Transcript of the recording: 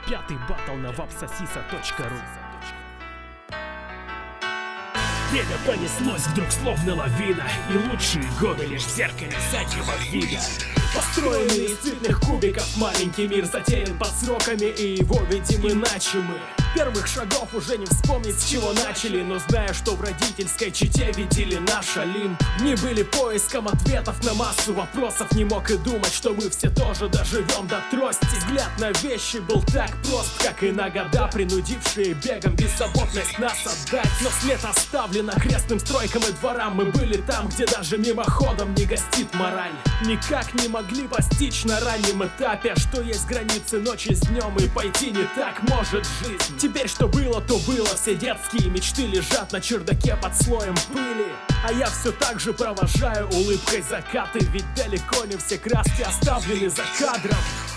Пятый баттл на vapsasisa.ru. Время понеслось вдруг словно лавина, и лучшие годы лишь в зеркале заднего вида. Построенный из цветных кубиков маленький мир затерян под сроками, и его видим иначе мы. Первых шагов уже не вспомнить, с чего начали, но зная, что в родительской чете видели наш Олимп. Не были поиском ответов на массу вопросов, не мог и думать, что мы все тоже доживем до трости. Взгляд на вещи был так прост, как и на года, принудившие бегом беззаботность нас отдать. Но след оставлен окрестным стройкам и дворам, мы были там, где даже мимоходом не гостит мораль. Никак не могли постичь на раннем этапе, что есть границы ночи с днем, и пойти не так может жизнь. Теперь что было, то было, все детские мечты лежат на чердаке под слоем пыли. А я все так же провожаю улыбкой закаты, ведь далеко не все краски оставлены за кадром.